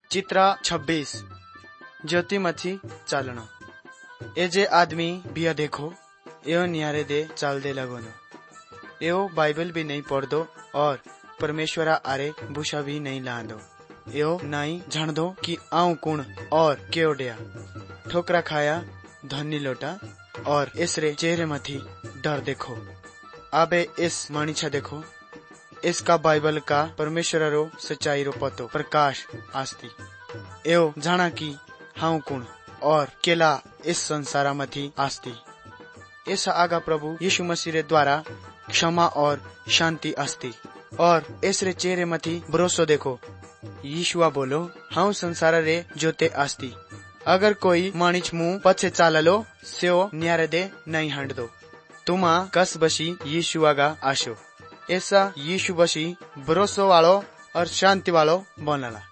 चित्र 26 ज्योति मथी चालना। ए जे आदमी बिया देखो यो नियारे दे चाल दे लगोनो। यो बाइबल भी नहीं पढ़ दो और परमेश्वरा आरे भूषा भी नहीं ला दो। यो नहीं जान दो कि आऊ कुण और क्यों ठोकरा खाया धनी लोटा और इसरे चेहरे मथी डर देखो। आबे इस माणिछा देखो, इसका बाइबल का परमेश्वर रो सच्चाई रो पतो प्रकाश आस्ती। एव जाना कि हाउ कुण और केला इस संसारा मथी आस्ती। इस आगा प्रभु यीशु मसीह रे द्वारा क्षमा और शांति आस्ती और इसरे चेहरे मथी भरोसो देखो। यीशुआ बोलो, हाउ संसार रे जोते आस्ती। अगर कोई माणिच मुंह पछे चाललो सेओ न्यारे दे नहीं हंड दो। तुमा कस बसी यीशु आगा आशो। ऐसा यीशु बसी भरोसो वालो और शांति वालो बनला।